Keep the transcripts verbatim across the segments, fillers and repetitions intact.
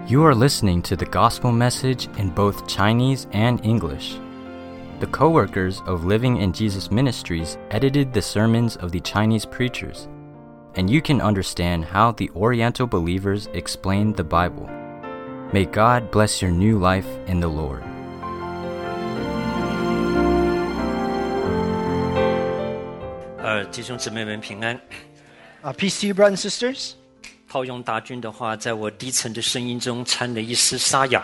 You are listening to the gospel message in both Chinese and English. The co-workers of Living in Jesus Ministries edited the sermons of the Chinese preachers, and you can understand how the Oriental believers explain the Bible. May God bless your new life in the Lord. 呃，弟兄姊妹们平安。 Uh, peace to you, brothers and sisters. 套用大军的话，在我低沉的声音中掺了一丝沙哑。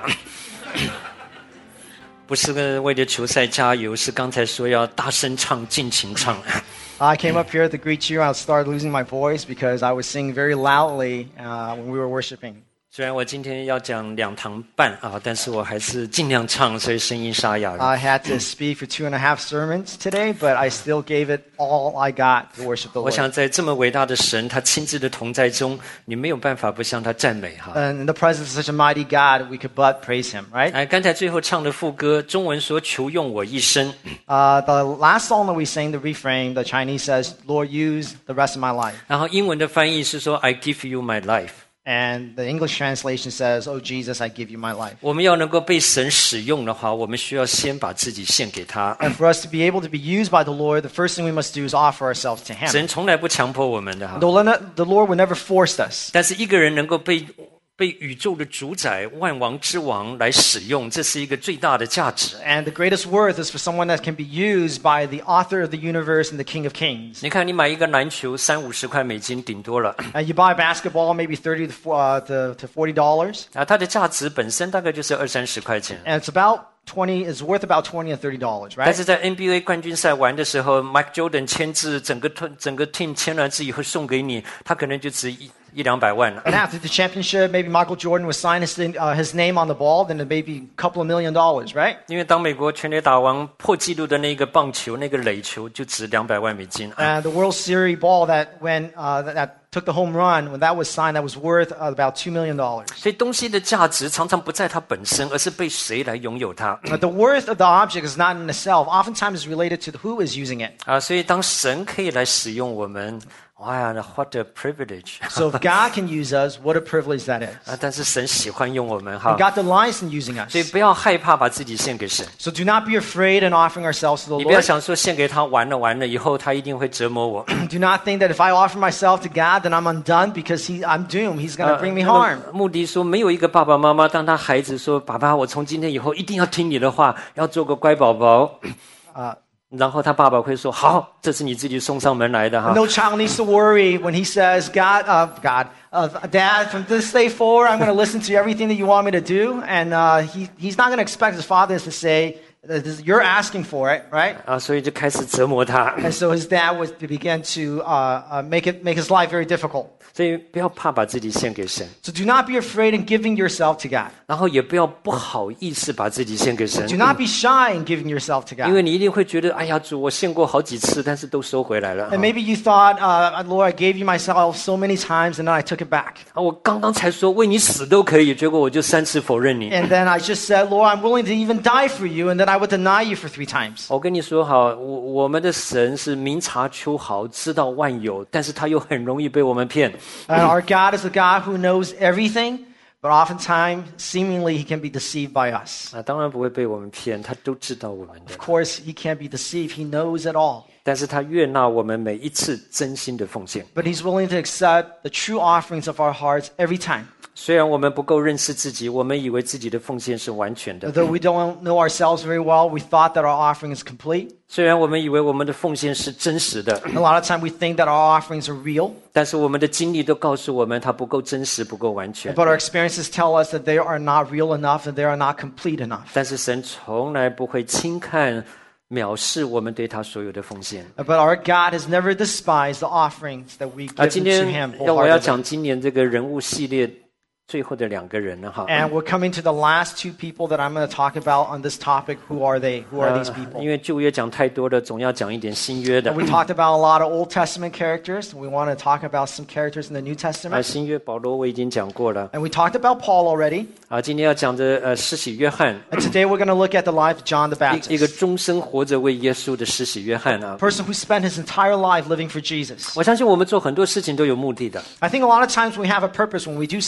不是为了球赛加油，是刚才说要大声唱、尽情唱。 I came up here to greet you. I started losing my voice because I was singing very loudly uh, when we were worshiping. 虽然我今天要讲两堂半啊，但是我还是尽量唱，所以声音沙哑。 I had to speak for two and a half sermons today, but I still gave it all I got to worship the 我 Lord. 想在这么伟大的神，他亲自的同在中，你没有办法不向他赞美哈。 And in the presence of such a mighty God, we could but praise Him, right? 哎，刚才最后唱的副歌，中文说求用我一生。 Uh, the last song that we sang, the refrain, the Chinese says, Lord, use the rest of my life. 然后英文的翻译是说 I give you my life。 And the English translation says, Oh, Jesus, I give you my life. 我们要能够被神使用的话，我们需要先把自己献给他。 And for us to be able to be used by the Lord, the first thing we must do is offer ourselves to Him. 神从来不强迫我们的哈。 The Lord the Lord would never force us. 但是一个人能够被被宇宙的主宰、万王之王来使用，这是一个最大的价值。 And the greatest worth is for someone that can be used by the author of the universe and the King of Kings. 你看，你买一个篮球，三五十块美金顶多了 Uh, you buy basketball, maybe thirty to, uh, to, to forty dollars, 啊，它的价值本身大概就是二三十块钱。 and it's about twenty. It's worth about twenty and thirty dollars, 但 right? 是在 N B A 冠军赛玩的时候 ，Mike Jordan 签字，整个整个 team 签了字以后送给你，他可能就值一一两百万了。 And after the championship, maybe Michael Jordan would sign his uh, his name on the ball, then it may be a couple of million dollars, right? 因为当美国全垒打王破纪录的那个棒球，那个垒球就值两百万美金。 And the World Series ball that when uh, that, that took the home run, when that was signed, that was worth uh, about two million dollars. 所以东西的价值常常不在它本身，而是被谁来拥有它 But the worth of the object is not in itself. Oftentimes, it's related to who is using it. 啊！所以当神可以来使用我们，哇呀 ，what a privilege！ So if God can use us, what a privilege that is. 啊，但是神喜欢用我们哈 And，God delights in using 所以 us. 不要害怕把自己献给神。 So do not be afraid in offering ourselves to the 你不要 Lord. 想说献给他完了完了以后他一定会折磨我。 Do not think that if I offer myself to God, then I'm undone because he, I'm doomed. He's going to bring me 那 harm. 个穆迪说，没有一个爸爸妈妈当他孩子说：“爸爸，我从今天以后一定要听你的话，要做个乖宝宝。” Uh, 然后他爸爸会说：“好，这是你自己送上门来的哈。” no child needs to worry when he says, God, uh, God, uh, Dad, from this day forward, I'm going to listen to everything that you want me to do. And uh, he, he's not going to expect his father to say, you're asking for it, right? 啊，所以就开始折磨他。 And so his dad was to begin to uh, uh, make it make his life very difficult. 所以不要怕把自己献给神， So do not be afraid in giving yourself to God. 然后也不要不好意思把自己献给神， Do not be shy in giving yourself to 因为 God. 你一定会觉得，哎呀，主，我献过好几次，但是都收回来了。 And maybe you thought, uh, Lord, I gave you myself so many times, and then I took it back. 啊，我刚刚才说为你死都可以，结果我就三次否认你。 And then I just said, Lord, I'm willing to even die for you, and then I would deny you for three times. 我跟你说好，我我们的神是明察秋毫，知道万有，但是他又很容易被我们骗。 And our God is a God who knows everything, but oftentimes, seemingly, he can be deceived by us. 啊，当然不会被我们骗，他都知道我们的 Of，course, he can't be deceived. He knows it all. 但是他悦纳我们每一次真心的奉献。 But he's willing to accept the true offerings of our hearts every time. 虽然我们不够认识自己，我们以为自己的奉献是完全的； Though we don't know ourselves very well, we thought that our offering is complete. 虽然我们以为我们的奉献是真实的， A lot of time we think that our offerings are real, 但是我们的经历都告诉我们，它不够真实，不够完全。 but our experiences tell us that they are not real enough, that they are not complete enough. 但是神从来不会轻看、藐视我们对他所有的奉献。 But our God has never despised the offerings that we 啊， give 今 to 天 him 要我要 wholeheartedly. 讲今年这个人物系列最后的两个人了哈。 And we're coming to the last two people that I'm going to talk about on this topic. Who are they? Who are 呃 these people? 因为旧约讲太多了，总要讲一点新约的 And。we talked about a lot of Old Testament characters. We want to talk about some characters in the New 啊， Testament. 新约保罗我已经讲过了。 And we talked about Paul already. 啊，今天要讲的呃施洗约翰， And today we're going to look at the life of John the 一一个 Baptist, 终生活着为耶稣的施洗约翰啊 a。person who spent his entire life living for Jesus. 我相信我们做很多事情都有目的的。 I think a lot of times we have a purpose when we do something. 当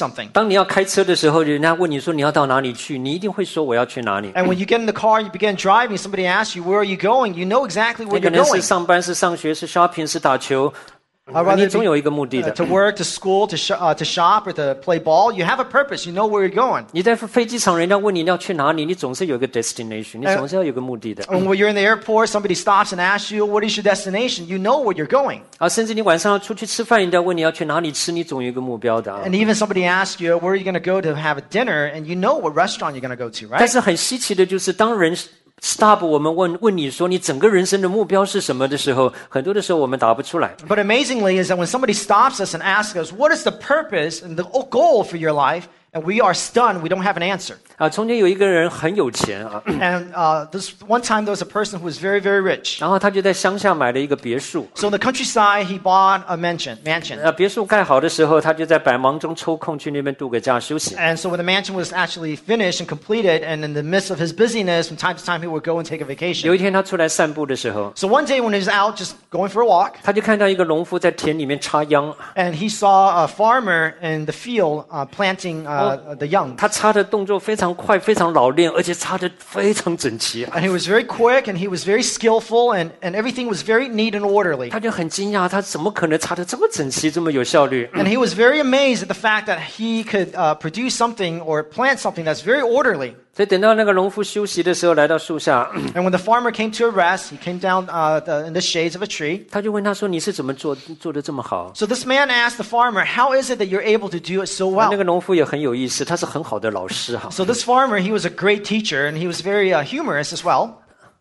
当你要开车的时候，人家问你说你要到哪里去，你一定会说我要去哪里。 And when you get in the car, you begin driving, somebody asks you, where are you going? You know exactly where 你可 you're 能是 going. 上班，是上学，是 shopping， 是打球， I'd rather 你总 be- 有一个目的 Uh, 的。 to work, to school, to, sh- uh, to shop, or to play ball. You have a purpose. You know where you're going. 你在飞机场，人家问你要去哪里，你总是有一个 destination， 你总是要有个目的的。 And when you're in the airport, somebody stops and asks you, what is your destination? You know where you're going. 啊，甚至你晚上要出去吃饭，人家问你要去哪里吃，你总有一个目标的啊。 And even somebody asks you, where are you going to go to have a dinner? And you know what restaurant you're going to go to, 但 right? 是很稀奇的就是，当人 stop 我们问问你说你整个人生的目标是什么的时候，很多的时候我们答不出来。 But amazingly is that when somebody stops us and asks us, what is the purpose and the goal for your life? And we are stunned. We don't have an answer. 啊，从前有一个人很有钱啊， And uh, this one time there was a person who was very, very rich. 然后他就在乡下买了一个别墅。 So in the countryside, he bought a mansion. mansion. 呃，别墅盖好的时候，他就在百忙中抽空去那边度个假休息。 And so when the mansion was actually finished and completed, and in the midst of his busyness, from time to time he would go and take a 有 vacation. 一天他出来散步的时候， So one day when he was out just going for a walk, 他就看到一个农夫在田里面插秧， and he saw a farmer in the field uh, planting uh, the young. 他插的动作非常快，非常老练，而且插得非常整齐啊。 And he was very quick, and he was very skillful, and, and everything was very neat and orderly. 他就很惊讶，他怎么可能插得这么整齐，这么有效率？ And he was very amazed at the fact that he could uh, produce something or plant something that's very orderly. 所以等到那个农夫休息的时候，来到树下， And when the farmer came to a rest, he came down uh, the, in the shades of a tree. 他就问他说：“你是怎么做做得这么好？” So this man asked the farmer, how is it that you're able to do it so 那 well? 个农夫也很有意思，他是很好的老师哈。 So this farmer, he was a great teacher, and he was very uh, humorous as well.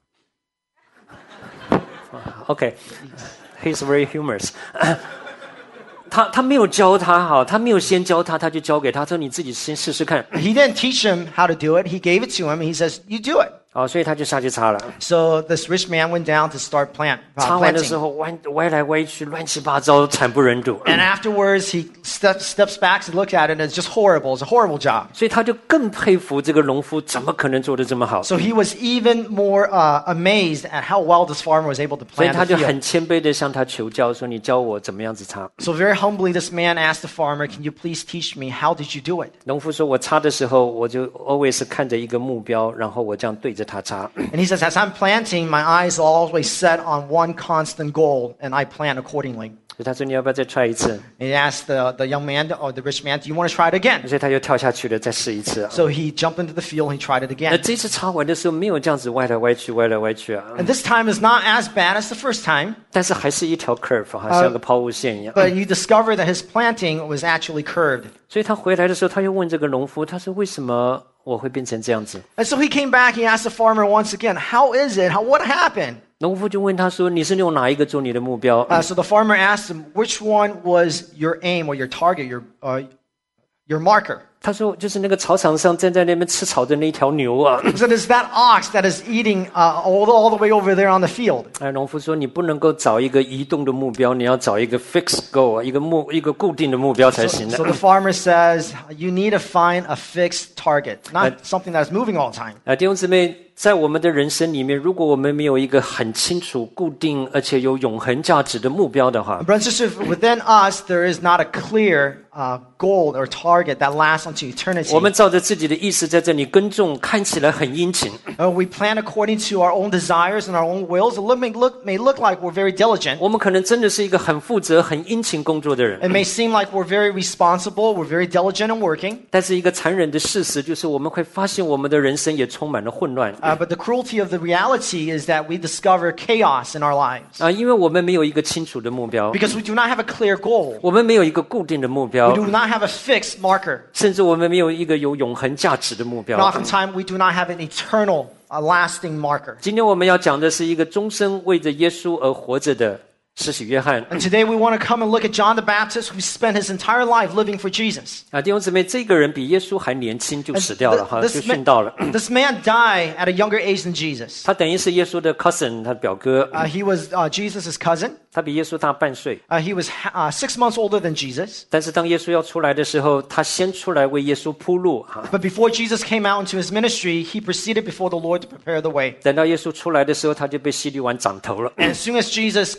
OK，he's very humorous 他他没有教他哈，他没有先教他，他就教给他说：“你自己先试试看。 He didn't teach him how to do it. He gave it to him, and he says, you do it. ” 哦，所以他就下去插了。 So this rich man went down to start plant, 插 uh, 完的时 planting. 候歪歪来歪去，乱七八糟，惨不忍睹。 And afterwards, he step, steps back and looks at it, and it's just horrible. It's a horrible job. 所以他就更佩服这个农夫怎么可能做得这么好。 So he was even more uh, amazed at how well this farmer was able to 所以 plant 他 the 就 field. 很谦卑的向他求教，说：“你教我怎么样子插。” So very humbly, this man asked the farmer, can you please teach me? How did you do it? 农夫说：“我插的时候，我就 always 看着一个目标，然后我这样对着它插。 And he says, as I'm planting, my eyes are always set on one constant goal, and I plant accordingly. ” 所以他说：“你要不要再 try 一次 And he asked the, the young man or the rich man, do you want to try it？” again? 所以他又跳下去了，再试一次。 So he jumped into the field, he tried it 那 again. 这次插完的时候，没有这样子歪来歪去，歪来歪去啊， And this time is not as bad as the first time, 但是还是一条 curve 哈，像个抛物线一样。 but you discover that his planting was actually curved. 所以他回来的时候，他又问这个农夫，他说：“为什么我会变成这样子？” And so he came back, he asked the farmer once again, how is it? How, what happened? 农夫就问他说：“你是用哪一个做你的目标？” Uh, so the farmer asked him, which one was your aim or your target, your, uh, your marker? 他说：“就是那个草场上站在那边吃草的那条牛啊。” He said, it's that ox that is eating uh, all, the, all the way over there on the field. 哎，农夫说：“你不能够找一个移动的目标，你要找一个 fixed goal，一个目一个固定的目标才 So, 行的。” so the farmer says, you need to find a fixed target, not something that's moving all the time. 啊，弟兄姊妹，在我们的人生里面，如果我们没有一个很清楚、固定而且有永恒价值的目标的话， Brothers and sisters, within us, there is not a clear uh, goal or target that lasts unto eternity. 我们照着自己的意思在这里耕种，看起来很殷勤。 Uh, we plan according to our own desires and our own wills. It look, may, look, may look like we're very diligent. 我们可能真的是一个很负责、很殷勤工作的人， It may seem like we're very responsible, we're very diligent in working. 但是一个残忍的事实就是，我们会发现我们的人生也充满了混乱 Uh, but the cruelty of the reality is that we discover chaos in our lives 啊，因为我们没有一个清楚的目标， because we do not have a clear goal. 我们没有一个固定的目 We 标， do not have a fixed marker. 甚至我们没有一个有永恒价值的目 And 标。 oftentimes we do not have an eternal, a lasting marker. 今天我们要讲的是一个终身为着耶稣而活着的施洗约翰 And today we want to come and look at John the Baptist, who spent his entire life living for Jesus. 啊，弟兄姊妹，这个人比耶稣还年轻就死掉了哈， This 就 man- 殉道了。 This man died at a younger age than Jesus. 他等于是耶稣的 cousin，他的表哥， Uh, he was uh, Jesus' cousin. 他比耶稣大半岁。 Uh, he was uh, six months older than Jesus. 但是当耶稣要出来的时候，他先出来为耶稣铺路哈。 But before Jesus came out into his ministry, he proceeded before the Lord to prepare the way. 等到耶稣出来的时候，他就被希律王斩头了。 And as soon as Jesus came forth,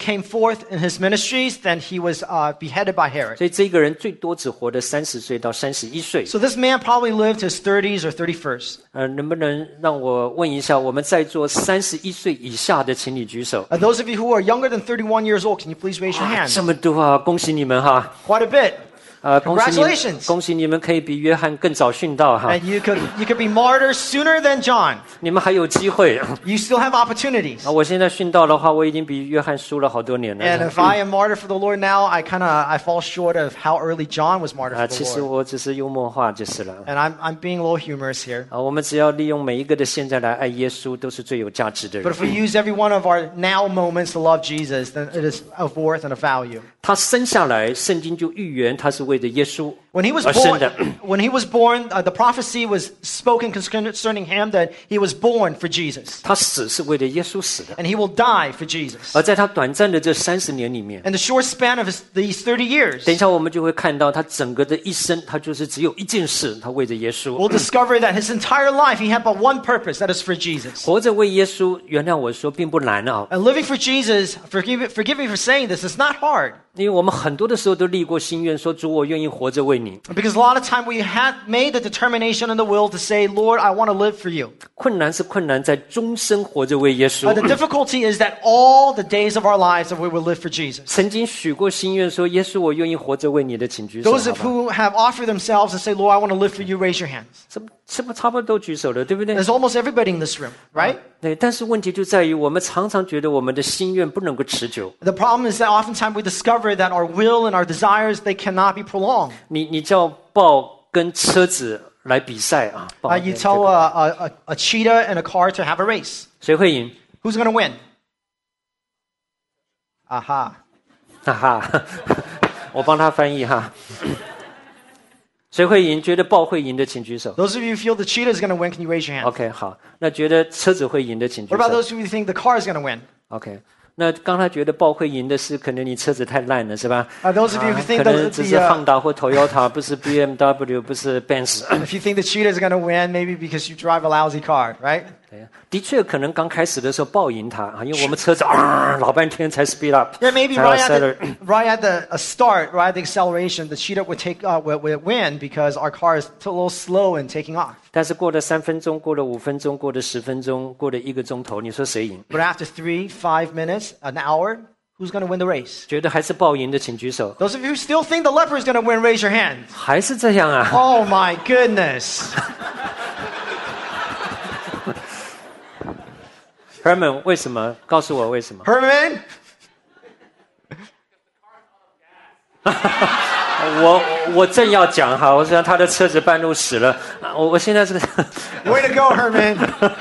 forth in his ministries, then he was uh, beheaded by Herod. 所以这个人最多只活得三十岁到三十一岁。 So this man probably lived his thirties or thirty-first. 呃，能不能让我问一下，我们在座三十一岁以下的，请你举手。 Uh, those of you who are younger than thirty-one years old, can you please raise your 啊 hands? 这么多啊，恭喜你们哈！ Quite a bit. 呃，恭喜你们 Congratulations. 恭喜你们可以比约翰更早殉道哈！ And you could you could be martyrs sooner than John. 你们还有机会。 You still have opportunities. 啊，我现在殉道的话，我已经比约翰输了好多年了。 And if I am martyred for the Lord now, I kind of I fall short of how early John was martyred 啊， for 其 the 实 Lord. 我只是幽默化就是了。 And I'm I'm being a little humorous here. 啊，我们只要利用每一个的现在来爱耶稣，都是最有价值的 But 人 if。we use every one of our now moments to love Jesus, then it is of worth and of value. 他生下来，圣经就预言他是为着耶稣 When he was 而生 born, 的。 when he was born, uh, the prophecy was spoken concerning him that he was born for Jesus, 他死是为了耶稣死的。 and he will die for Jesus. 而在他短暂的这三十年里面， In the short span of his, these thirty years, 等一下我们就会看到他整个的一生，他就是只有一件事，他为着耶稣 we'll discover that his entire life he had but one purpose, that is for Jesus. 活着为耶稣。原谅我说，并不难啊， And living for Jesus, forgive, forgive me for saying this, it's not hard. 因为我们很多的时候都立过心愿，说主，我愿意活着为你。 Because a lot of time we had made the determination and the will to say, Lord, I want to live for you. 困难是困难，在终身活着为耶稣 Uh,。the difficulty is that all the days of our lives that we will live for Jesus. 曾经许过心愿说，耶稣，我愿意活着为你的，请举手。 Those 好 of 吧 who have offered themselves and say, Lord, I want to live for you, raise your hands. 这不这不差不多都举手了，对不对？ There's almost everybody in this room, right? 对，但是问题就在于，我们常常觉得我们的心愿不能够持久。 The problem is that oftentimes we discover that our will and our desires, they cannot be prolonged. 你你叫豹跟车子来比赛啊，豹 Uh, you tell a, a, a cheetah and a car to have a race. 谁会赢？ Who's going to win? Aha. 哈哈，我帮他翻译哈。谁会赢？觉得豹会赢的，请举手。 Those of you who feel the cheetah is going to win, can you raise your hand? OK， 好，那觉得车子会赢的，请举 What about 手。 those of you who think the car is going to win? OK，那刚才觉得豹会赢的是，可能你车子太烂了，是吧？ Uh, those of you who 可 think 能 the, 只 the 是 uh, Honda 或 Toyota， 不是 B M W， 不是 Benz。 if you think the cheetah is going to win, maybe because you drive a lousy car, right? 对，的确可能刚开始的时候豹赢他啊，因为我们车子啊老半天才 speed up， Yeah, maybe 才要 right at accelerate the, right at the a start, right at the acceleration, the cheetah would take uh, would, would win because our car is a little slow in taking off. 但是过了三分钟，过了五分钟，过了十分钟，过了一个钟头，你说谁赢？ But after three, five minutes, an hour, who's going to win the race? 觉得还是豹赢的，请举手。 Those of you who still think the leopard is going to win, raise your hand. 还是这样啊？ Oh my goodness. Herman， 为什么？告诉我为什么？ Herman? 我我正要讲哈，我想他的车子半路死了，啊我我现在是 Way to go, Herman.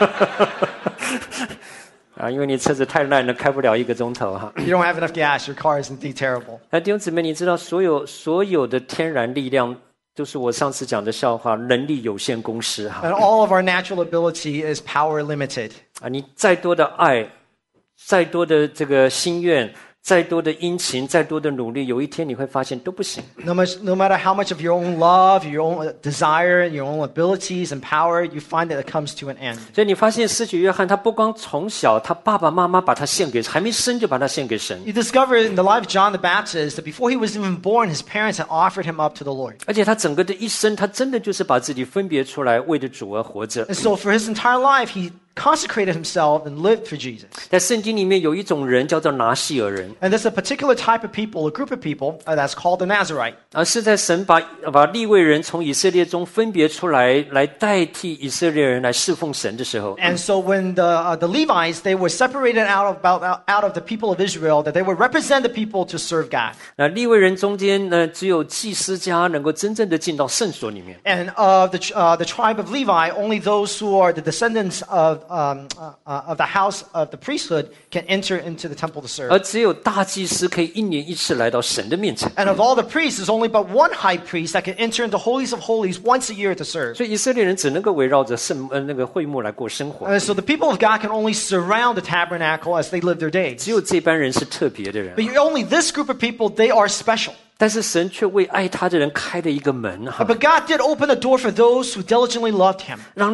啊，因为你车子太烂了，开不了一个钟头哈。 You don't have enough gas. Your car is indeed terrible. 那弟兄姊妹，你知道所有所有的天然力量，就是我上次讲的笑话，能力有限公式哈。 And all of our natural ability is power limited. 啊，你再多的爱，再多的这个心愿，再多的殷勤，再多的努力，有一天你会发现都不行。 No, much, no matter how much of your own love, your own desire, your own abilities and power, you find that it comes to an end. 所以你发现施洗约翰他不光从小他爸爸妈妈把他献给，还没生就把他献给神， You discover in the life of John the Baptist that before he was even born, his parents had offered him up to the Lord. 而且他整个的一生，他真的就是把自己分别出来，为着主而活着。 And so for his entire life, he consecrated himself and lived for Jesus. 在圣经里面有一种人叫做拿细尔人， And there's a particular type of people, a group of people, uh, that's called the Nazarite. 而是在神把把利未人从以色列中分别出来，来代替以色列人来侍奉神的时候， And so when the, uh, the Levites, they were separated out of, about, out of the people of Israel, that they would represent the people to serve God. 那利未人中间呢，只有祭司家能够真正的进到圣所里面。 And of the, uh, the tribe of Levi, only those who are the descendants of, um, uh, uh, of the house of the priesthood can enter into the temple to serve. 而只有大祭司可以一年一次来到神的面前， And of all the priests, there's only but one high priest that can enter into holies of holies once a year to serve. 所以以色列人只能够围绕着圣呃那个会幕来过生活。 And so the people of God can only surround the tabernacle as they live their days. 只有这班人是特别的人， But only this group of people, they are special. 但是神却为爱他的人开了一个门哈， But God did open a door for those who diligently loved him. 让那些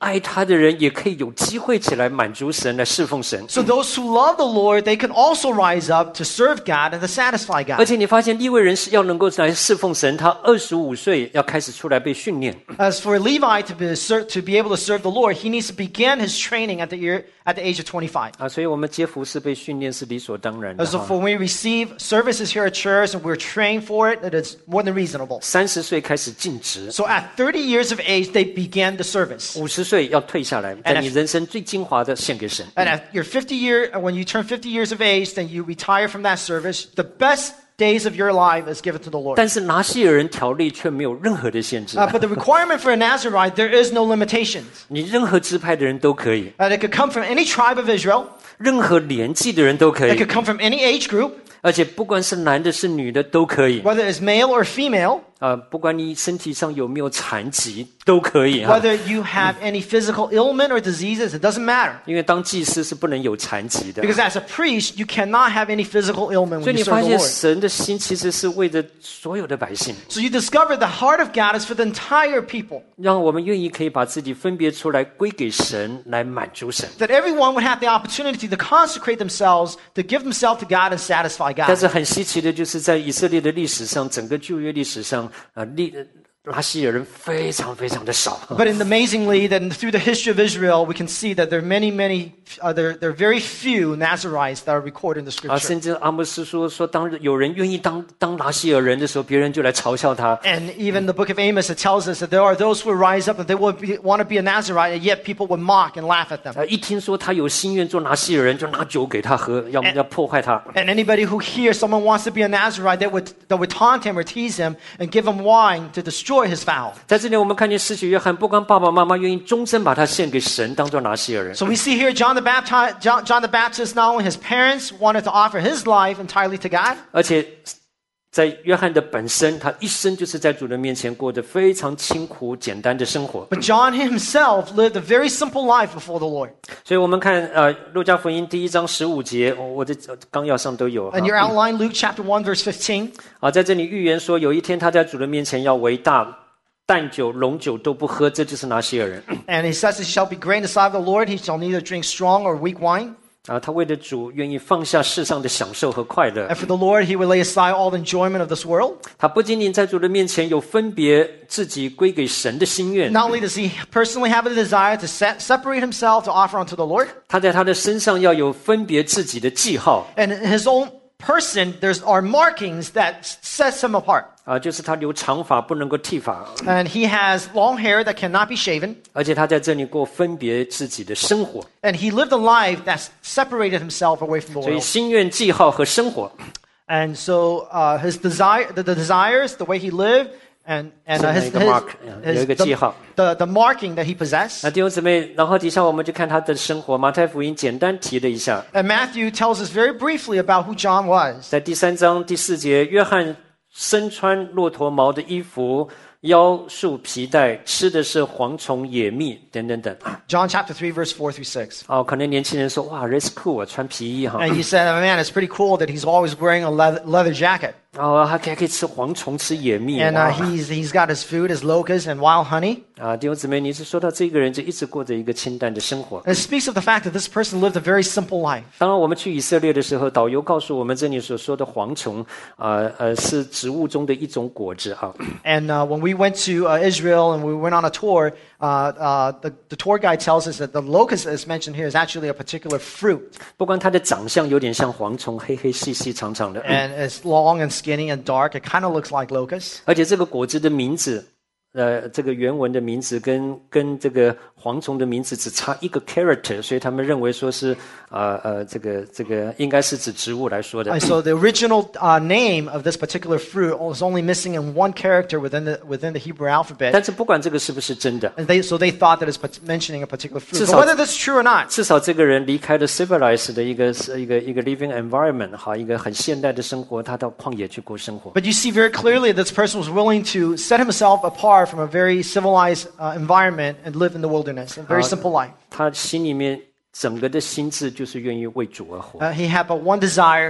爱他的人也可以有机会起来满足神，来侍奉神。 So those who love the Lord, they can also rise up to serve God and to satisfy 而 God. 且你发现利未人是要能够来侍奉神，他二十五岁要开始出来被训练。 As for Levi to be, to be able to serve the Lord, he needs to begin his training at the, year, at the age of twenty-five. 啊，所以我们接服侍被训练是理所当然的 So 哈。 when we receive services here at church and we're trained for it, it is more than reasonable. 三十岁开始尽职， So at thirty years of age, they began the service. 五十岁要退下来，在你人生最精华的献给神。 And at your fifty year, when you turn fifty years of age, then you retire from that service. The best days of your life is given to the Lord. 但是拿西尔人条例却没有任何的限制， Uh, but the requirement for a Nazirite, there is no limitations. 你任何支派的人都可以， Uh, it could come from any tribe of Israel. 任何年纪的人都可 It 以， could come from any age group, 而且不管是男的是女的都可以。 whether it's male or female, 啊，不管你身体上有没有残疾都可以哈。 whether you have any physical ailment or diseases, it doesn't matter. 因为当祭司是不能有残疾的。 Because as a priest, you cannot have any physical ailment 所以 when 你 you serve 发 the 现 Lord. 神的心其实是为着所有的百姓， So you discover the heart of God is for the entire people. 让我们愿意可以把自己分别出来归给神，来满足神。 That everyone would have the opportunity to consecrate themselves, to give themselves to God and satisfy 但 God. 是很稀奇的就是在以色列的历史上，整个旧约历史上，啊，历拉西尔人非常非常的少。 But in amazingly, that through the history of Israel, we can see that there are many, many, uh, there, there are very few Nazirites that are recorded in the 啊， scripture. 甚至阿莫斯说说，当有人愿意当当拉西尔人的时候，别人就来嘲笑他。 And even the book of Amos, it tells us that there are those who will rise up and they will be, want to be a Nazirite, and yet people would mock and laugh at them. 啊，一听说他有心愿做拿西尔人，就拿酒给他喝，要要破坏他。 And anybody who hears someone wants to be a Nazirite, they would, they would taunt him or tease him and give him wine to destroy his vow. 在这里，我们看见施洗约翰不光爸爸妈妈愿意终身把他献给神，当做拿西尔人， So we see here John the Baptist, John, John the Baptist, not only his parents wanted to offer his life entirely to God, 而且在约翰的本身，他一生就是在主的面前过着非常清苦简单的生活。 but John himself lived a very simple life before the Lord. 所以我们看呃路加福音第一章十五节，我我的纲要上都有哈 In your outline, Luke chapter one, verse fifteen, 啊，在这里预言说，有一天他在主的面前要为大。淡酒、龙酒都不喝，这就是拿西尔人 and he says, he shall be great in the sight of the Lord. He shall neither drink strong or weak wine. 啊！他为了主愿意放下世上的享受和快乐 And。for the Lord, he will lay aside all the enjoyment of this world. 他不仅仅在主的面前有分别自己归给神的心愿， Not only does he personally have a desire to set, separate himself to offer unto the Lord, 他在他的身上要有分别自己的记号 and in his own person, there's are markings that sets him apart. 啊，就是他留长发不能够剃发， And he has long hair that cannot be shaven. 而且他在这里过分别自己的生活， And he lived a life that separated himself away from the 所以 world. 心愿、记号和生活 And so uh, his desire, the, the desires, the way he lived, and, and uh, his, 是那个 his, mark， his- 有一个记号。 the, the, the marking that he possessed. 那弟兄姊妹，然后底下我们就看他的生活。马太福音简单提了一下， And Matthew tells us very briefly about who John was. 在第三章第四节，约翰身穿骆驼毛的衣服，腰束皮带，吃的是蝗虫、野蜜等等等。 John chapter three, verse four through six. 哦，可能年轻人说，哇 ，that's cool 啊，穿皮衣哈。 And you said, oh, man, it's pretty cool that he's always wearing a leather, leather jacket. 哦，还可以可以吃蝗虫，吃野蜜。 And 哇 uh, he's, he's got his food, his locusts and wild honey. 啊，弟兄姊妹，你是说到这个人就一直过着一个清淡的生活。 And it speaks of the fact that this person lived a very simple life. 当然，我们去以色列的时候，导游告诉我们，这里所说的蝗虫，啊呃，是植物中的一种果子啊。 And uh, when we went to uh, Israel and we went on a tour, uh, uh, the, the tour guide tells us that the locust that's mentioned here is actually a particular fruit. 不光它的长相有点像蝗虫，黑黑细细长长的， And it's long and skinny and dark. It kind of looks like locust. 而且这个果子的名字，呃，这个原文的名字跟跟这个蝗虫的名字只差一个 character， 所以他们认为说是呃呃，这个这个应该是指植物来说的 And。so the original uh, name of this particular fruit is only missing in one character within the, within the Hebrew alphabet. 但是不管这个是不是真的， And they, so they thought that it's pat- mentioning a particular fruit. 至 But 少- whether that's true or not, 至少这个人离开了 civilized 的一个一个一个 living environment， 哈，一个很现代的生活，他到旷野去过生活。 but you see very clearly that this person was willing to set himself apart from a very civilized uh, environment and live in the wilderness, a very Uh, simple life. 他心里面整个的心智就是愿意为主而活。 Uh, he had but one desire,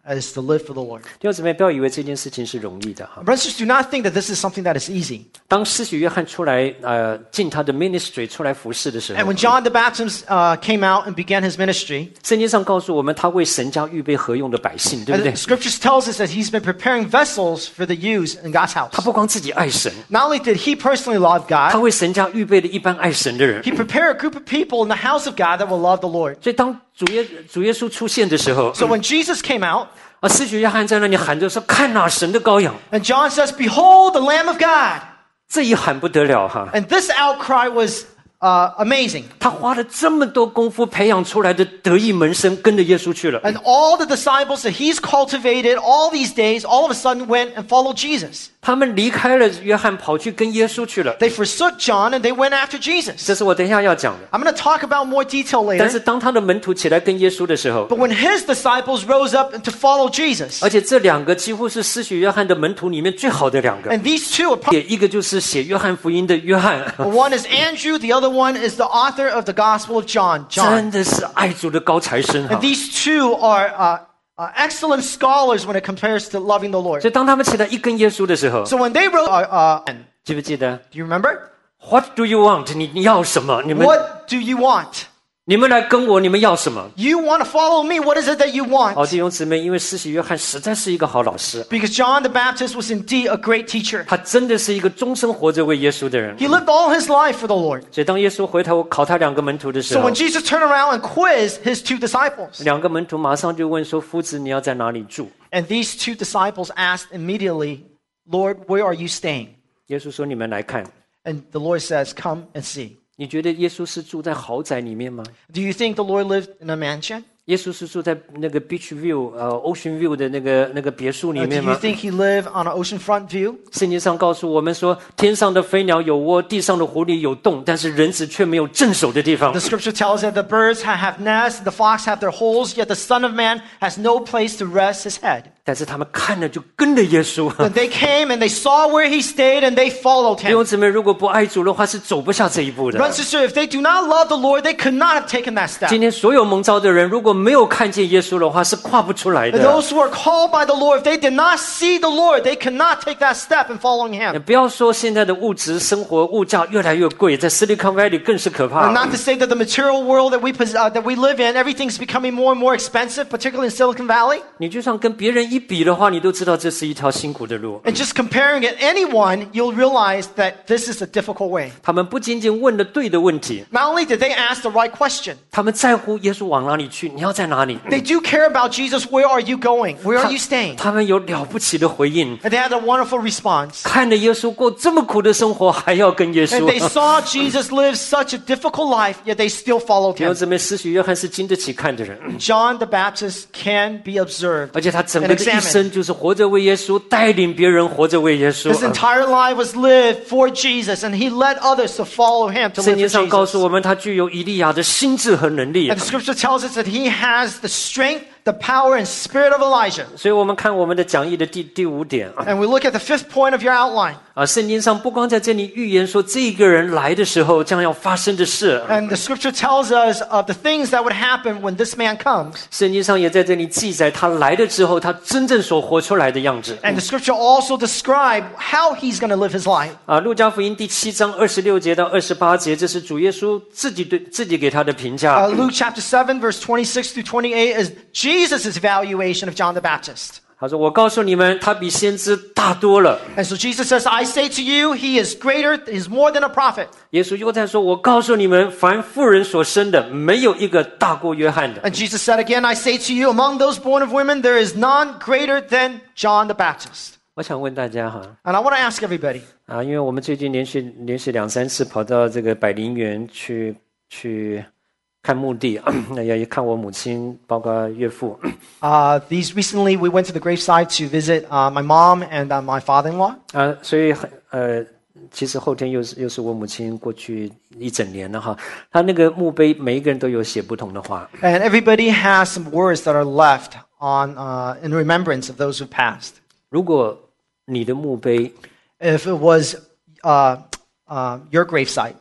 is to live for the Lord. 弟兄姊妹，不要以为这件事情是容易的哈。 Brothers and sisters, do not think that this is something that is easy. 当施洗约翰出来，呃，进他的 ministry 出来服侍的时 And 候， when John the Baptist uh, came out and began his ministry, 圣经上告诉我们，他为神家预备合用的百姓，对不 and 对 the？ scriptures tells us that he's been preparing vessels for the use in God's 他 house. 不光自己爱神， Not only did he personally love 他 God, 为神家预备了一般爱神的人。 he prepared a group of people in the house of God that will love the Lord. 所以当主耶主耶稣出现的时候， So when Jesus came out, 啊，施洗约翰在那里喊着说：“看哪，神的羔羊！” and John says, "Behold the Lamb of God." 这一喊不得了哈！ And this outcry was uh, amazing. 他花了这么多功夫培养出来的得意门生，跟着耶稣去了。 And all the disciples that he's cultivated all these days, all of a sudden went and followed Jesus. 他们离开了约翰，跑去跟耶稣去了。 They forsook John and they went after Jesus. 这是我等一下要讲的。 I'm going to talk about more detail 但 later. 是当他的门徒起来跟耶稣的时候， But when his disciples rose up to follow Jesus, 而且这两个几乎是施洗约翰的门徒里面最好的两个， and these two are probably, 一个就是写约翰福音的约翰， one is Andrew, the other one is the author of the Gospel of John, 真 John. 的是爱主的高材生哈 And。these two are uh, uh, excellent scholars when it compares to loving the Lord. 所以当他们起来一跟耶稣的时候， So when they wrote, uh, uh, do 记不记得 you remember? What do you want？ 你你要什么？你们 What do you want? 你们来跟我，你们要什么？ You want to follow me? What is it that you 好， want? 弟兄姊妹，因为施洗约翰实在是一个好老师， Because John the Baptist was indeed a great teacher. 他真的是一个终身活着为耶稣的人。 He lived all his life for the Lord. 所以当耶稣回头考他两个门徒的时 So 候 when，Jesus turned around and quizzed his two disciples, 两个门徒马上就问说：“夫子，你要在哪里住 and these two disciples asked immediately, Lord, where are you staying?？” 耶稣说：“你们来看。 And the Lord says, come and see. ” 你觉得耶稣是住在豪宅里面吗？ Do you think the Lord lived in a mansion? 耶稣是住在那个 beach view 呃 ocean view 的那个那个别墅里 Or do 面 you 吗？ think he lived on an oceanfront view? 圣经上告诉我们说，天上的飞鸟有窝，地上的狐狸有洞，但是人子却没有镇守的地方 The。scripture tells that the birds ha- have nests, the fox have their holes, yet the Son of Man has no place to rest his head. 但是他们看了就跟着耶稣。 But they came and they saw where he stayed and they followed 弟兄 him. 姊妹，如果不爱主的话，是走不下这一步的。 Brothers and sisters, if they do not love the Lord, they could not have taken that step. 今天所有蒙召的人，如果没有看见耶稣的话，是跨不出来 And 的。 those who are called by the Lord, if they did not see the Lord, they cannot take that step in following 也 him. 不要说现在的物质生活物价越来越贵，在 Silicon Valley 更是可 And 怕。 not to say that the material world that we pos- uh, that we live in, everything's becoming more and more expensive, particularly in Silicon Valley. 你就算跟别人一比的话，你都知道这是一条辛苦的路。 And just comparing it anyone, you'll realize that this is a difficult way. 他们不仅仅问了对的问题， Not only did they ask the right question, 他们在乎耶稣往哪里去，你要在哪里。 they do care about Jesus. Where are you going? Where are you staying? 他们有了不起的回应， And they had a wonderful response. 看着耶稣过这么苦的生活，还要跟耶 And 稣 they。saw Jesus live such a difficult life, yet they still followed 弟兄 him. 姊妹，施洗约翰是经得起看的人， John the Baptist can be observed 而且他整 and 个的一 examined. 生就是活着为耶稣，带领别人活着为耶稣。 His entire life was lived for Jesus, and he led others to follow him, to 圣 live 经 for 上告诉 Jesus. 我们，他具有以利亚的心智和能力 And。the scripture tells us that he has the strength, the power, and spirit of Elijah. 所以我们看我们的讲义的第第五点啊， And we look at the fifth point of your outline. 啊，圣经上不光在这里预言说这个人来的时候将要发生的事， And the scripture tells us of the things that would happen when this man comes. 圣经上也在这里记载他来了之后他真正所活出来的样子。 And the scripture also describe how he's going to live his life. 啊，路加福音第七章二十六节到二十八节，这是主耶稣自己对自己给他的评价。 Uh, Luke chapter seven, verse twenty-six through twenty-eight is Jesus' evaluation of John the Baptist. 他说：“我告诉你们，他比先知大多了。 And so Jesus says, I say to you, he is greater, he's more than a prophet. ” 耶稣又在说：“我告诉你们，凡妇人所生的，没有一个大过约翰的。 And Jesus said again, I say to you, among those born of women, there is none greater than John the Baptist. ” 我想问大家哈， And I want to ask everybody, 啊，因为我们最近连续连续两三次跑到这个百灵园去去看墓地，那也也看我母亲，包括岳父。 uh, these recently we went to the graveside to visit uh, my mom and uh, my father-in-law. 啊，所以很呃，其实后天又是又是我母亲过去一整年了哈。他那个墓碑，每一个人都有写不同的话。 And everybody has some words that are left on uh, in remembrance of those who passed. 如果你的墓碑 If it was uh, uh, your gravesite,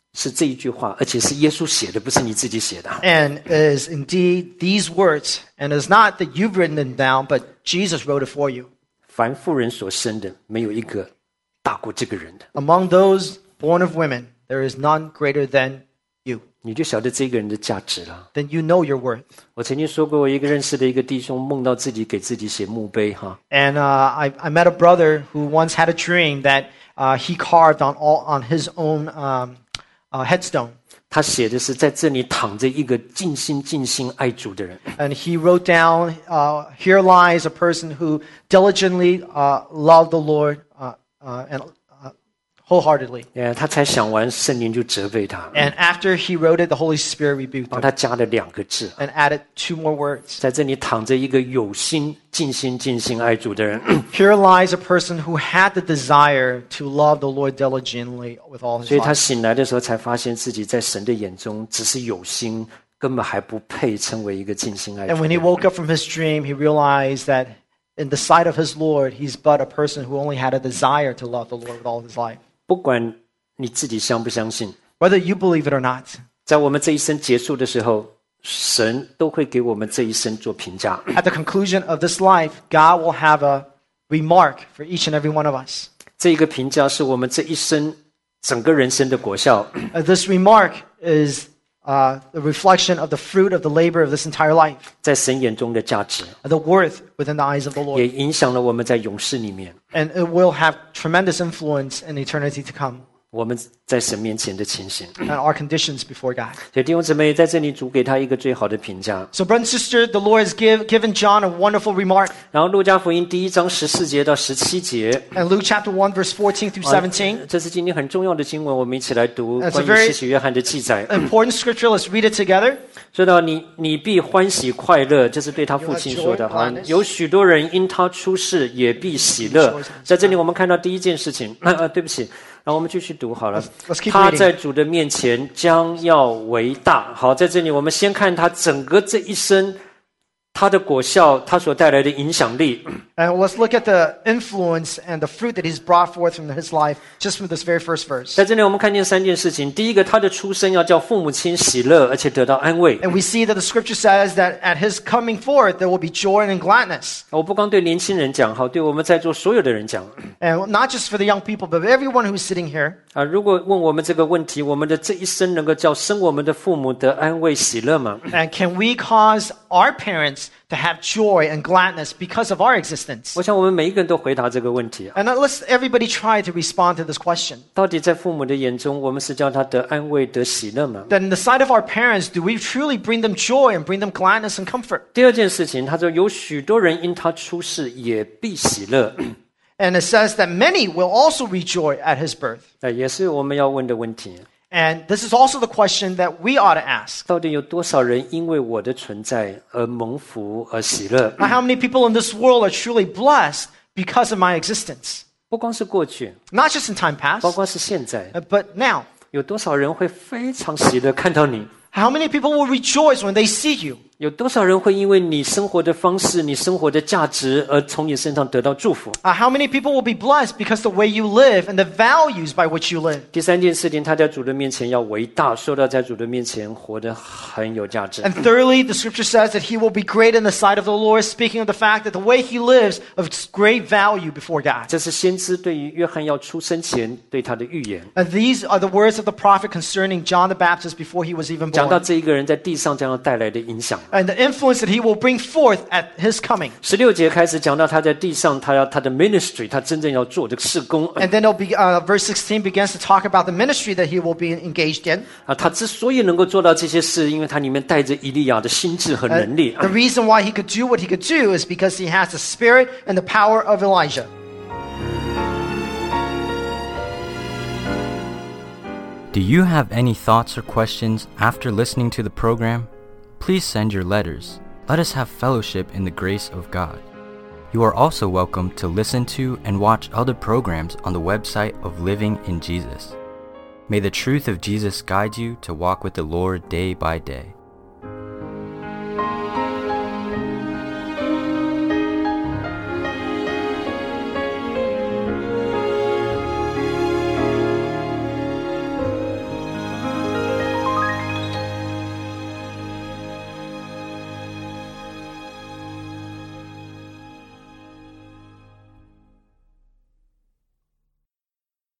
是这一句话，而且是耶稣写的，不是你自己写的。 And is indeed these words, and it's not that you've written them down, but Jesus wrote it for you. 凡妇人所生的，没有一个大过这个人的。 Among those born of women, there is none greater than you. 你就晓得这个人的价值了。 Then you know your worth. 我曾经说过，我一个认识的一个弟兄梦到自己给自己写墓碑哈， And uh, I, I met a brother who once had a dream that uh, he carved on all on his own um, uh, headstone. 他写的是在这里躺着一个尽心尽心爱主的人。 And he wrote down, uh, here lies a person who diligently uh, loved the Lord uh, uh, and uh, wholeheartedly. 呃，他才想完，圣灵就责备他， And after he wrote it, the Holy Spirit rebuked 帮 him 他加了两个字， and added two more words. 在这里躺着一个有心尽心尽心爱主的人。 Here lies a person who had the desire to love the Lord diligently with all his 所以他 life. 醒来的时候才发现自己在神的眼中只是有心，根本还不配称为一个尽心爱主 And 的 when he 人。 woke up from his dream, he realized that in the sight of his Lord, he's but a person who only had a desire to love the Lord with all his life. 不管你自己相不相信， Whether you believe it or not, 在我们这一生结束的时候，神都会给我们这一生做评价。 at the conclusion of this life, God will have a remark for each and every one of us. 这一个评价是我们这一生整个人生的果效， Uh, this remark is uh, the reflection of the fruit of the labor of this entire life, 在神眼中的价值， the worth within the eyes of the 也 Lord. 影响了我们在永世里面， And it will have tremendous influence in eternity to come 我们在神面前的情形。 and our conditions before God. 所以弟兄姊妹，在这里主给他一个最好的评价。 So, brother and sister, the Lord has give, given John a wonderful remark. 然后路加福音第一章十四节到十七节， And Luke chapter one, verse fourteen through seventeen. 这是今天很重要的经文，我们一起来读 That's 关 a 于 very 施洗约翰的记载。 Important scripture. Let's read it together. 说到你，你必欢喜快乐，这是对他父亲说的。 You 哈 have joy,， 有许多人因他出世，也必喜乐。在这里，我们看到第一件事情，呃，对不起，然后我们继续读好了 Let's keep。 他 reading. 在主的面前将要为大。好，在这里我们先看他整个这一生，他的果效，他所带来的影响力。 And let's look at the influence and the fruit that he's brought forth from his life just from this very first verse. 在这里，我们看见三件事情。第一个，他的出生要叫父母亲喜乐，而且得到安慰。 And we see that the scripture says that at his coming forth, there will be joy and gladness. 我不光对年轻人讲，好，对我们在座所有的人讲。 And not just for the young people, but everyone who's sitting here. 啊，如果问我们这个问题，我们的这一生能够叫生我们的父母得安慰喜乐吗？ And can we cause our parents to have joy and gladness because of our existence? 我想我们每一个人都回答这个问题。 And let's everybody try to respond to this question. 到底在父母的眼中，我们是叫他得安慰、得喜乐吗？ That in the sight of our parents, do we truly bring them joy and bring them gladness and comfort? 第二件事情，他说有许多人因他出世，也必喜乐。 And it says that many will also rejoice at his birth. 那也是我们要问的问题。 And this is also the question that we ought to ask. 到底有多少人因为我的存在而蒙福而喜乐？ Now, how many people in this world are truly blessed because of my existence? 不光是过去， Not just in time 包 past, 括是现在， uh, but now. 有多少人会非常喜乐看到你？ How many people will rejoice when they see you? 有多少人会因为你生活的方式、你生活的价值而从你身上得到祝福？ Uh, how many people will be blessed because the way you live and the values by which you live? 第三件事情，他在主的面前要伟大，说到在主的面前活得很有价值。 And thirdly, the scripture says that he will be great in the sight of the Lord, speaking of the fact that the way he lives of great value before God. 这是先知对于约翰要出生前对他的预言。 And these are the words of the prophet concerning John the Baptist before he was even 讲到 born. 这一个人在地上将要带来的影响。 And the influence that he will bring forth at his coming. 十六节开始讲到他在地上，他要他的 ministry， 他真正要做的事工 And then it'll be, uh, verse sixteen begins to talk about the ministry that he will be engaged in. 啊。他之所以能够做到这些事，因为他里面带着以利亚的心智和能力。 The reason why he could do what he could do is because he has the spirit and the power of Elijah. Do you have any thoughts or questions after listening to the program? Please send your letters. Let us have fellowship in the grace of God. You are also welcome to listen to and watch other programs on the website of Living in Jesus. May the truth of Jesus guide you to walk with the Lord day by day.